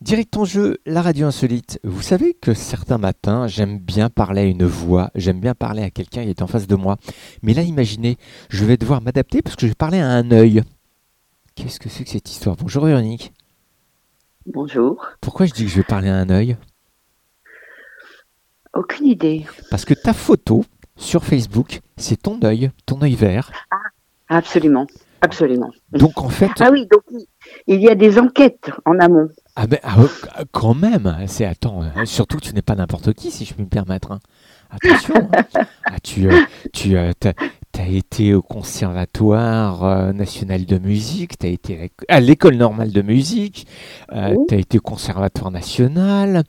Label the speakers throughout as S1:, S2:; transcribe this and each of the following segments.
S1: Direct en jeu, la radio insolite. Vous savez que certains matins, j'aime bien parler à une voix, j'aime bien parler à quelqu'un qui est en face de moi. Mais là, imaginez, je vais devoir m'adapter parce que je vais parler à un œil. Qu'est-ce que c'est que cette histoire? Bonjour Véronique.
S2: Bonjour.
S1: Pourquoi je dis que je vais parler à un œil?
S2: Aucune idée.
S1: Parce que ta photo sur Facebook, c'est ton œil vert.
S2: Absolument. Absolument.
S1: Donc en fait,
S2: Ah oui, donc il y a des enquêtes en amont.
S1: quand même, surtout que tu n'es pas n'importe qui, si je puis me permettre, hein. Attention, hein. T'as été au Conservatoire national de musique, t'as été à l'École normale de musique,
S2: Oui,
S1: t'as été au Conservatoire national,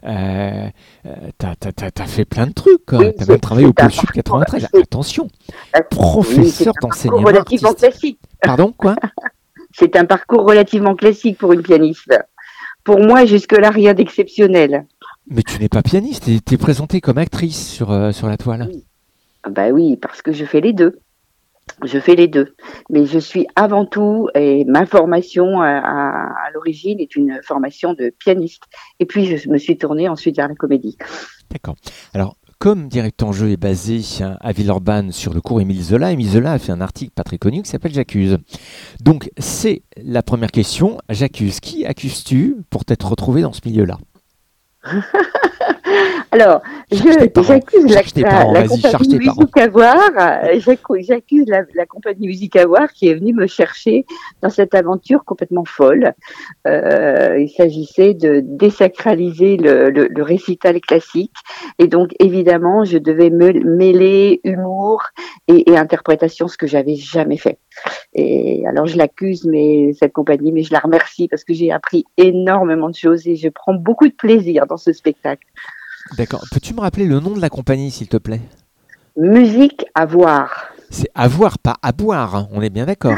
S1: t'as fait plein de trucs, quoi.
S2: oui,
S1: T'as même travaillé au
S2: c'est un
S1: Pôle Sud
S2: parcours,
S1: 93. Attention,
S2: oui, c'est
S1: professeur
S2: un parcours
S1: d'enseignement
S2: relativement
S1: artistique.
S2: classique.
S1: Pardon, quoi?
S2: C'est un parcours relativement classique pour une pianiste. Pour moi, jusque-là, rien d'exceptionnel.
S1: Mais tu n'es pas pianiste, t'es présentée comme actrice sur la toile.
S2: Oui. Ah bah oui, parce que je fais les deux. Je fais les deux. Mais je suis avant tout, et ma formation à l'origine est une formation de pianiste. Et puis, je me suis tournée ensuite vers la comédie.
S1: D'accord. Alors, comme Direct en jeu est basé à Villeurbanne sur le cours Émile Zola a fait un article pas très connu qui s'appelle J'accuse. Donc, c'est la première question. J'accuse. Qui accuses-tu pour t'être retrouvé dans ce milieu-là?
S2: Alors,
S1: Cherche tes parents.
S2: j'accuse
S1: Cherche tes parents.
S2: la
S1: Vas-y, cherche
S2: compagnie
S1: tes parents.
S2: Musique Avoir, j'accuse la compagnie Musique Avoir qui est venue me chercher dans cette aventure complètement folle. Il s'agissait de désacraliser le récital classique et donc évidemment je devais me mêler humour et interprétation, ce que j'avais jamais fait. Et alors je l'accuse cette compagnie, mais je la remercie parce que j'ai appris énormément de choses et je prends beaucoup de plaisir dans ce spectacle.
S1: D'accord. Peux-tu me rappeler le nom de la compagnie, s'il te plaît?
S2: Musique à voir.
S1: C'est à voir, pas à boire, hein. On est bien d'accord.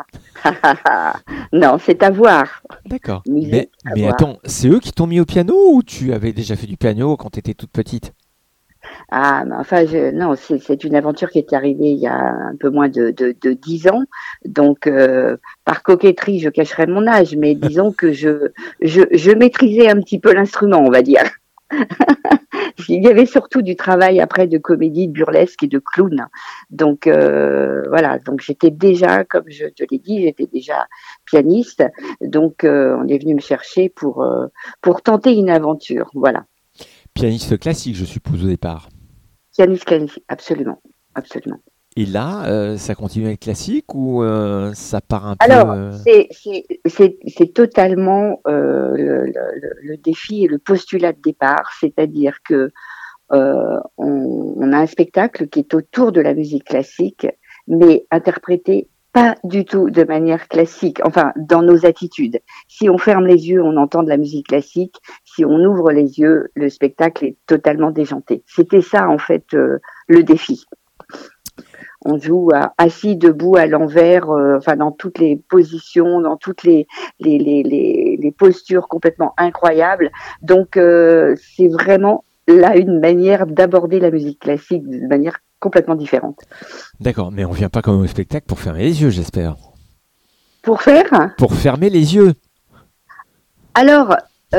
S2: Non, c'est à voir.
S1: D'accord.
S2: Musique à
S1: Mais
S2: voir.
S1: attends, c'est eux qui t'ont mis au piano ou tu avais déjà fait du piano quand tu étais toute petite?
S2: Ah, mais enfin, non, c'est une aventure qui est arrivée il y a un peu moins de 10 ans. Donc, par coquetterie, je cacherai mon âge, mais disons que je maîtrisais un petit peu l'instrument, on va dire. Il y avait surtout du travail après de comédie, de burlesque et de clown. Donc, voilà. Donc, j'étais déjà, comme je te l'ai dit, j'étais déjà pianiste. Donc, on est venu me chercher pour tenter une aventure. Voilà.
S1: Pianiste classique, je suppose, au départ.
S2: Pianiste classique, absolument. Absolument.
S1: Et là, ça continue à être classique ou ça part un peu
S2: Alors, c'est totalement le défi et le postulat de départ, c'est-à-dire que on a un spectacle qui est autour de la musique classique, mais interprété pas du tout de manière classique, enfin dans nos attitudes. Si on ferme les yeux, on entend de la musique classique. Si on ouvre les yeux, le spectacle est totalement déjanté. C'était ça en fait le défi. On joue assis, debout, à l'envers, enfin dans toutes les positions, dans toutes les postures complètement incroyables. Donc c'est vraiment là une manière d'aborder la musique classique de manière complètement différente.
S1: D'accord, mais on vient pas comme au spectacle pour fermer les yeux, j'espère.
S2: Pour faire,
S1: Pour fermer les yeux.
S2: alors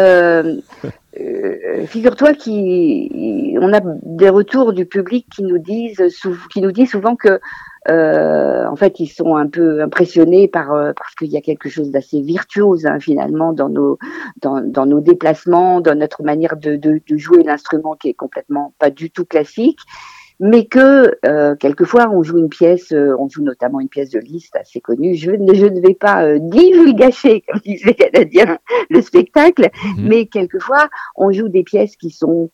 S2: figure-toi qu'on a des retours du public qui nous disent souvent que en fait, ils sont un peu impressionnés parce qu'il y a quelque chose d'assez virtuose hein, finalement dans nos déplacements, dans notre manière de jouer l'instrument qui est complètement pas du tout classique. Mais que quelquefois on joue on joue notamment une pièce de Liszt assez connue. Je ne vais pas divulgacher, comme disent les Canadiens, le spectacle,
S1: Mhm.
S2: mais quelquefois on joue des pièces qui sont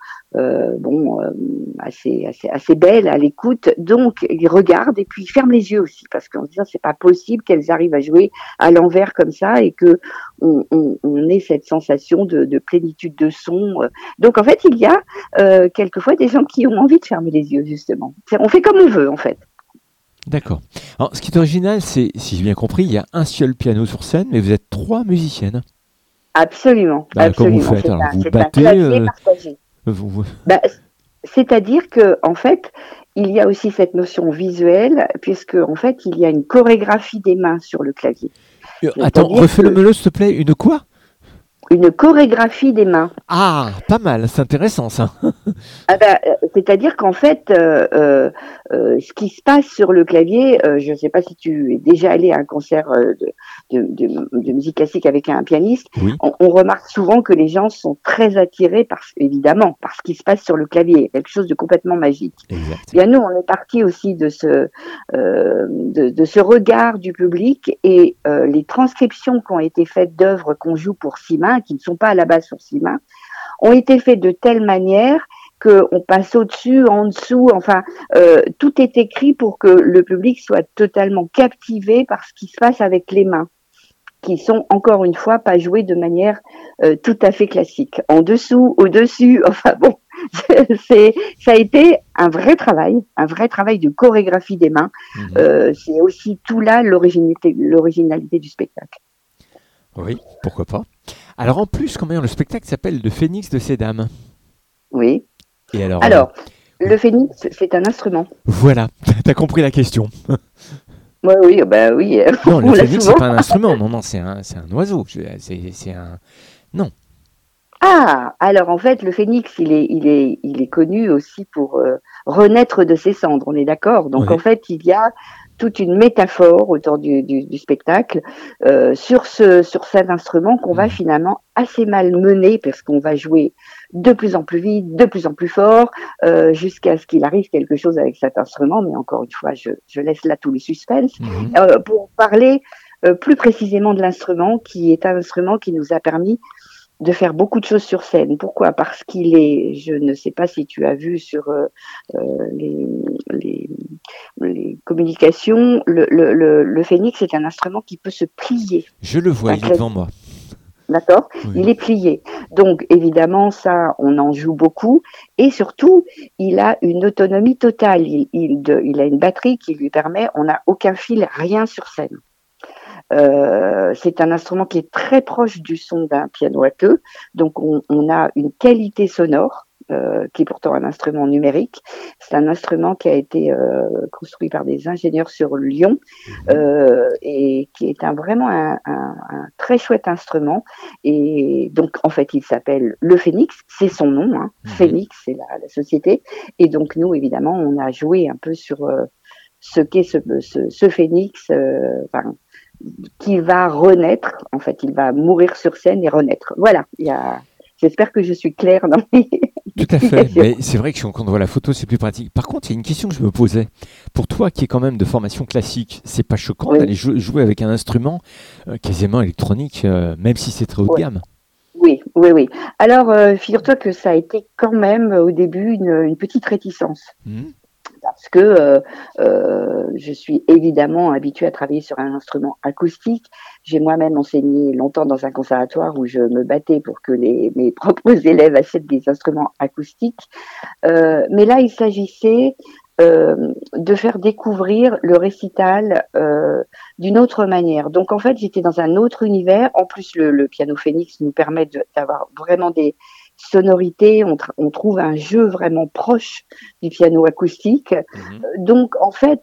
S2: assez belles à l'écoute. Donc ils regardent et puis ils ferment les yeux aussi parce qu'en se disant c'est pas possible qu'elles arrivent à jouer à l'envers comme ça et que on ait cette sensation de plénitude de son. Donc en fait il y a quelquefois des gens qui ont envie de fermer les yeux, justement. On fait comme on veut, en fait.
S1: D'accord. Alors, ce qui est original, c'est, si j'ai bien compris, il y a un seul piano sur scène, mais vous êtes trois musiciennes.
S2: Absolument,
S1: Bah, comment vous
S2: absolument.
S1: faites? Alors, vous
S2: C'est un
S1: battez,
S2: clavier partagé.
S1: vous-
S2: Bah, c'est-à-dire que, en fait, il y a aussi cette notion visuelle, puisque, en fait, il y a une chorégraphie des mains sur le clavier.
S1: Attends,
S2: C'est-à-dire
S1: refais-le
S2: que
S1: melon, s'il te plaît. Une quoi?
S2: Une chorégraphie des mains.
S1: Ah, pas mal, c'est intéressant ça.
S2: C'est-à-dire qu'en fait, ce qui se passe sur le clavier, je ne sais pas si tu es déjà allé à un concert de musique classique avec un pianiste,
S1: Oui,
S2: on remarque souvent que les gens sont très attirés évidemment par ce qui se passe sur le clavier, quelque chose de complètement magique.
S1: exact.
S2: Bien nous, on est parti aussi de ce regard du public et les transcriptions qui ont été faites d'œuvres qu'on joue pour 6 mains, qui ne sont pas à la base sur 6 mains, ont été faites de telle manière qu'on passe au-dessus, en dessous, enfin, tout est écrit pour que le public soit totalement captivé par ce qui se passe avec les mains, qui sont encore une fois pas jouées de manière tout à fait classique. En dessous, au-dessus, enfin bon, ça a été un vrai travail de chorégraphie des mains.
S1: Mhm.
S2: C'est aussi tout là l'originalité du spectacle.
S1: Oui, pourquoi pas. Alors en plus, quand même, le spectacle s'appelle Le Phénix de ces dames.
S2: Oui.
S1: Et alors,
S2: Alors,
S1: oui,
S2: le phénix, c'est un instrument.
S1: voilà, t'as compris la question.
S2: Ouais, oui, bah oui,
S1: Non, le
S2: on l'a
S1: phénix, c'est
S2: souvent.
S1: pas un instrument, non, non, c'est un oiseau. C'est un. Non.
S2: Ah, alors en fait, le phénix, il est connu aussi pour renaître de ses cendres, on est d'accord. Donc en
S1: Ouais.
S2: fait, il y a toute une métaphore autour du spectacle sur cet instrument qu'on va
S1: Mhm.
S2: finalement assez mal mener parce qu'on va jouer de plus en plus vite, de plus en plus fort, jusqu'à ce qu'il arrive quelque chose avec cet instrument. Mais encore une fois, je laisse là tout le suspense.
S1: Mhm.
S2: Pour parler plus précisément de l'instrument, qui est un instrument qui nous a permis de faire beaucoup de choses sur scène. Pourquoi? Parce qu'il est, je ne sais pas si tu as vu sur les, les, les communications, le phénix est un instrument qui peut se plier.
S1: Je le
S2: C'est
S1: vois,
S2: un
S1: il est devant
S2: clavier,
S1: moi.
S2: d'accord?
S1: Oui.
S2: Il est plié. Donc évidemment, ça, on en joue beaucoup. Et surtout, il a une autonomie totale. Il a une batterie qui lui permet, on n'a aucun fil, rien sur scène. C'est un instrument qui est très proche du son d'un piano à queue, donc on a une qualité sonore qui est pourtant un instrument numérique. C'est un instrument qui a été construit par des ingénieurs sur Lyon
S1: Mhm.
S2: et qui est vraiment un très chouette instrument. Et donc en fait, il s'appelle le Phénix, c'est son nom, hein.
S1: Mhm.
S2: Phénix, c'est la société. Et donc nous, évidemment, on a joué un peu sur ce qu'est ce phénix, enfin, qui va renaître. En fait, il va mourir sur scène et renaître. Voilà. J'espère que je suis claire dans mes
S1: Tout à fait,
S2: explications.
S1: mais c'est vrai que quand on voit la photo, c'est plus pratique. Par contre, il y a une question que je me posais. Pour toi, qui est quand même de formation classique, c'est pas choquant
S2: Oui,
S1: d'aller jouer avec un instrument quasiment électronique, même si c'est très haut de
S2: oui,
S1: gamme?
S2: oui, oui, oui. Alors, figure-toi que ça a été quand même au début une petite réticence.
S1: Mhm.
S2: Parce que je suis évidemment habituée à travailler sur un instrument acoustique. J'ai moi-même enseigné longtemps dans un conservatoire où je me battais pour que mes propres élèves achètent des instruments acoustiques. Mais là, il s'agissait de faire découvrir le récital d'une autre manière. Donc en fait, j'étais dans un autre univers. En plus, le piano Phoenix nous permet d'avoir vraiment des sonorités. On trouve un jeu vraiment proche du piano acoustique.
S1: Mhm.
S2: Donc en fait,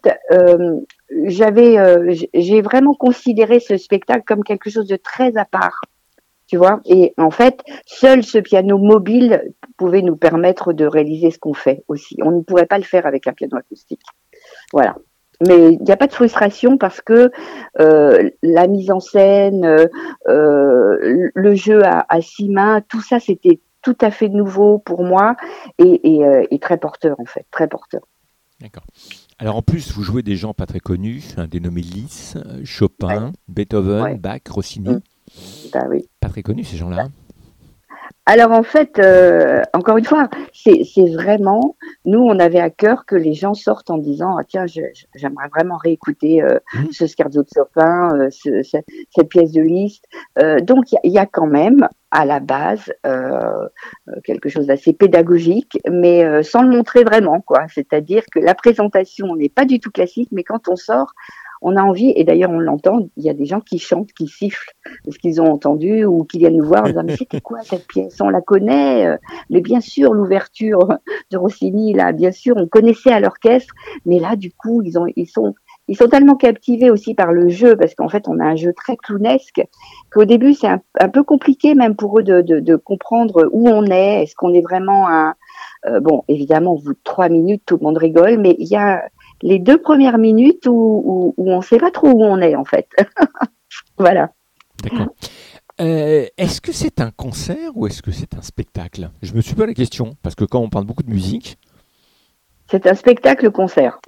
S2: j'ai vraiment considéré ce spectacle comme quelque chose de très à part. Tu vois, et en fait, seul ce piano mobile pouvait nous permettre de réaliser ce qu'on fait aussi. On ne pourrait pas le faire avec un piano acoustique. Voilà. Mais il n'y a pas de frustration parce que la mise en scène, le jeu à 6 mains, tout ça, c'était tout à fait nouveau pour moi et très porteur en fait, très porteur.
S1: D'accord. Alors en plus, vous jouez des gens pas très connus, hein, dénommés Liszt,
S2: Ouais,
S1: Chopin, Beethoven,
S2: ouais.
S1: Bach,
S2: Mm.
S1: Rossini.
S2: Bah oui.
S1: Pas très connus ces gens-là.
S2: Alors en fait, encore une fois, c'est vraiment, nous on avait à cœur que les gens sortent en disant ah tiens j'aimerais vraiment réécouter
S1: Mhm.
S2: ce scherzo de Chopin, cette pièce de Liszt. Donc il y a quand même à la base quelque chose d'assez pédagogique, mais sans le montrer vraiment quoi. C'est-à-dire que la présentation n'est pas du tout classique, mais quand on sort, on a envie, et d'ailleurs on l'entend, il y a des gens qui chantent, qui sifflent ce qu'ils ont entendu ou qui viennent nous voir en disant mais c'était quoi cette pièce? On la connaît, mais bien sûr l'ouverture de Rossini là, bien sûr on connaissait à l'orchestre, mais là du coup ils sont ils sont tellement captivés aussi par le jeu, parce qu'en fait, on a un jeu très clownesque, qu'au début, c'est un peu compliqué même pour eux de comprendre où on est. Est-ce qu'on est vraiment un... bon, évidemment, au bout de 3 minutes, tout le monde rigole, mais il y a les 2 premières minutes où on ne sait pas trop où on est, en fait. Voilà.
S1: D'accord. Est-ce que c'est un concert ou est-ce que c'est un spectacle? Je me suis posé la question, parce que quand on parle beaucoup de musique,
S2: C'est un spectacle-concert.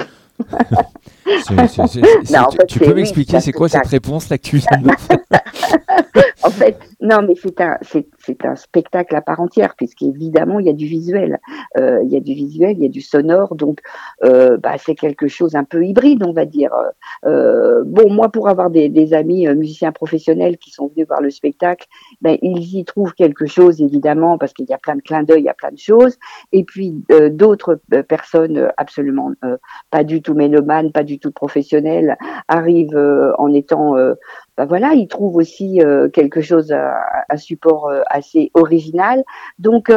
S2: Non, en fait,
S1: tu peux m'expliquer c'est quoi cette réponse là que tu viens de me faire?
S2: En fait, non, mais c'est un spectacle à part entière, puisqu'évidemment, il y a du visuel. Il y a du visuel, il y a du sonore, donc c'est quelque chose un peu hybride, on va dire. Bon, moi, pour avoir des amis musiciens professionnels qui sont venus voir le spectacle, ben, ils y trouvent quelque chose, évidemment, parce qu'il y a plein de clins d'œil, il y a plein de choses. Et puis, d'autres personnes absolument pas du tout mélomanes, pas du tout professionnelles, arrivent en étant... voilà, ils trouvent aussi quelque chose, un support assez original. Donc,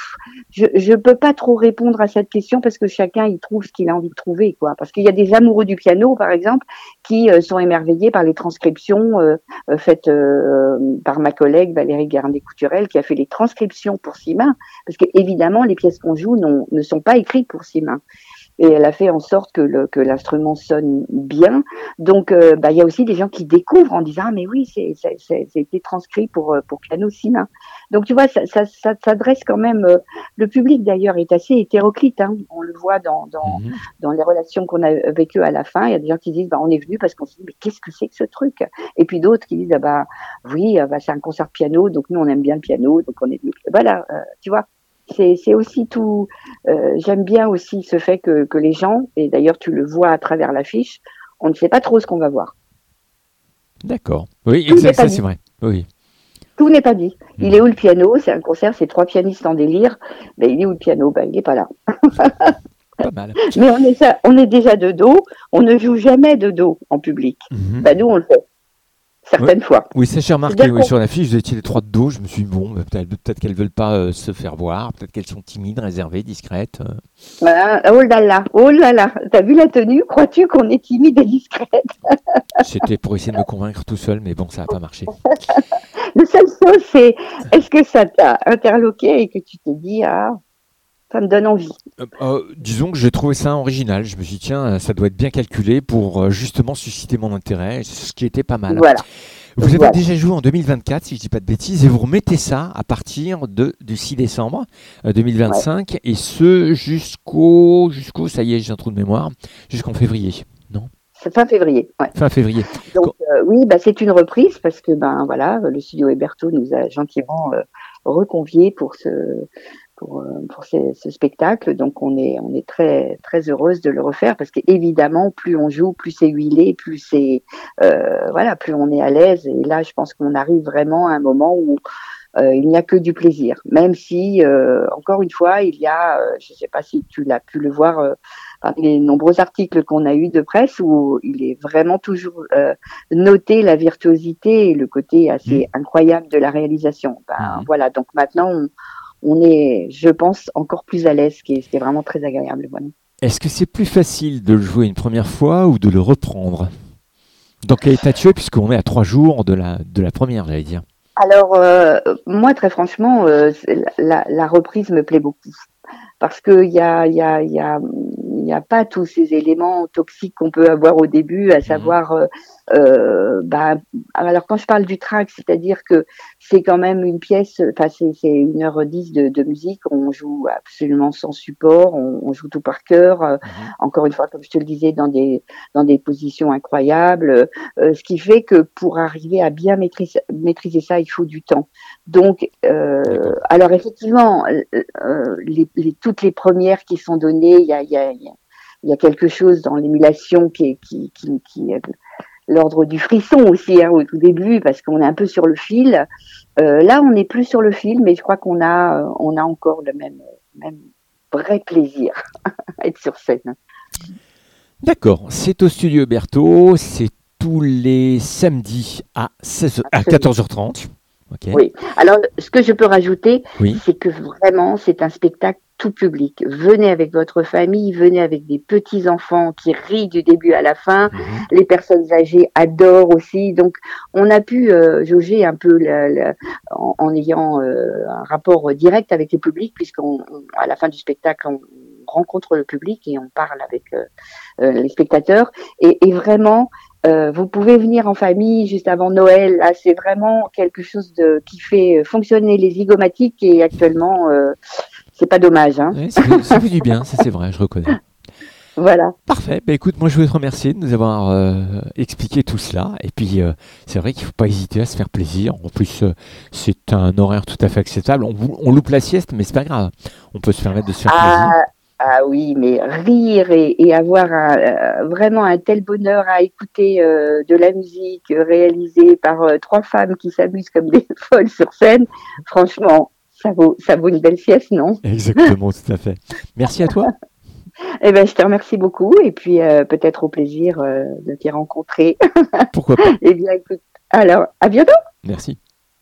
S2: je peux pas trop répondre à cette question parce que chacun y trouve ce qu'il a envie de trouver, quoi. Parce qu'il y a des amoureux du piano, par exemple, qui sont émerveillés par les transcriptions faites par ma collègue Valérie Garnier-Couturel, qui a fait les transcriptions pour 6 mains, parce que évidemment, les pièces qu'on joue ne sont pas écrites pour 6 mains. Et elle a fait en sorte que l'instrument sonne bien. Donc, il y a aussi des gens qui découvrent en disant, ah, mais oui, c'est été transcrit pour piano 6 mains. Donc, tu vois, ça dresse quand même, le public d'ailleurs est assez hétéroclite, hein. On le voit dans les relations qu'on a avec eux à la fin. Il y a des gens qui disent, on est venu parce qu'on se dit, mais qu'est-ce que c'est que ce truc? Et puis d'autres qui disent, oui, c'est un concert de piano, donc nous, on aime bien le piano, donc on est venu. Voilà, tu vois. C'est aussi tout. J'aime bien aussi ce fait que les gens, et d'ailleurs tu le vois à travers l'affiche, on ne sait pas trop ce qu'on va voir.
S1: D'accord. Oui, exact, ça c'est vrai. Oui.
S2: Tout n'est pas dit. Il est où le piano? C'est un concert, c'est 3 pianistes en délire. Ben, il est où le piano? Ben, il n'est pas là.
S1: Pas mal.
S2: Mais on est déjà de dos. On ne joue jamais de dos en public. Ben, nous, on le fait. Certaines fois.
S1: Oui, ça j'ai remarqué sur l'affiche, vous étiez les 3 de dos. Je me suis dit, bon, peut-être qu'elles ne veulent pas se faire voir, peut-être qu'elles sont timides, réservées, discrètes.
S2: Voilà. Oh là là, t'as vu la tenue? Crois-tu qu'on est timide et discrète?
S1: C'était pour essayer de me convaincre tout seul, mais bon, ça n'a pas marché.
S2: La seule chose, c'est est-ce que ça t'a interloqué et que tu t'es dit, ça me donne envie?
S1: Disons que j'ai trouvé ça original. Je me suis dit, tiens, ça doit être bien calculé pour justement susciter mon intérêt, ce qui était pas mal.
S2: Voilà.
S1: Vous avez déjà joué en 2024, si je ne dis pas de bêtises, et vous remettez ça à partir du 6 décembre 2025, et ce jusqu'au, ça y est, j'ai un trou de mémoire, jusqu'en février, non?
S2: C'est fin février. Ouais.
S1: Fin février.
S2: Donc oui, c'est une reprise parce que voilà, le studio Héberto nous a gentiment reconviés pour ce spectacle. Donc on est très très heureuse de le refaire parce qu'évidemment plus on joue, plus c'est huilé, plus c'est plus on est à l'aise. Et là, je pense qu'on arrive vraiment à un moment où il n'y a que du plaisir, même si encore une fois il y a, je ne sais pas si tu l'as pu le voir parmi les nombreux articles qu'on a eus de presse où il est vraiment toujours noté la virtuosité et le côté assez incroyable de la réalisation. Voilà, donc maintenant on est, je pense, encore plus à l'aise, ce qui est vraiment très agréable. Voilà.
S1: Est-ce que c'est plus facile de le jouer une première fois ou de le reprendre? Dans quel état tu es, puisqu'on est à 3 jours de la première, j'allais dire.
S2: Alors, moi, très franchement, la reprise me plaît beaucoup. Parce que il y a pas tous ces éléments toxiques qu'on peut avoir au début, à savoir alors quand je parle du track, c'est-à-dire que c'est quand même une pièce, c'est 1h10 de musique, on joue absolument sans support, on joue tout par cœur, encore une fois, comme je te le disais, dans des positions incroyables, ce qui fait que pour arriver à bien maîtriser ça, il faut du temps. Donc, alors effectivement, toutes les premières qui sont données, il y a quelque chose dans l'émulation qui est l'ordre du frisson aussi au tout début, parce qu'on est un peu sur le fil. Là, on n'est plus sur le fil, mais je crois qu'on a encore le même vrai plaisir à être sur scène.
S1: D'accord, c'est au studio Héberto, c'est tous les samedis à 14h30. Ok.
S2: Oui. Alors, ce que je peux rajouter,
S1: Oui.
S2: c'est que vraiment, c'est un spectacle tout public. Venez avec votre famille, venez avec des petits-enfants qui rient du début à la fin.
S1: Mhm.
S2: Les personnes âgées adorent aussi. Donc, on a pu jauger un peu en ayant un rapport direct avec le public, à la fin du spectacle, on rencontre le public et on parle avec les spectateurs. Et vraiment, vous pouvez venir en famille juste avant Noël. Là, c'est vraiment quelque chose qui fait fonctionner les zygomatiques et actuellement, c'est pas dommage. Hein.
S1: Ouais, ça fait du bien, ça c'est vrai, je reconnais.
S2: Voilà.
S1: Parfait. Bah, écoute, moi je voulais te remercier de nous avoir expliqué tout cela. Et puis, c'est vrai qu'il ne faut pas hésiter à se faire plaisir. En plus, c'est un horaire tout à fait acceptable. On loupe la sieste, mais c'est pas grave. On peut se permettre de se faire plaisir.
S2: Ah, ah oui, mais rire et avoir vraiment un tel bonheur à écouter de la musique réalisée par trois femmes qui s'amusent comme des folles sur scène, franchement, ça vaut une belle sieste, non?
S1: Exactement, tout à fait. Merci à toi.
S2: Eh ben, je te remercie beaucoup et puis peut-être au plaisir de t'y rencontrer.
S1: Pourquoi pas.
S2: Eh bien, écoute, alors, à bientôt!
S1: Merci.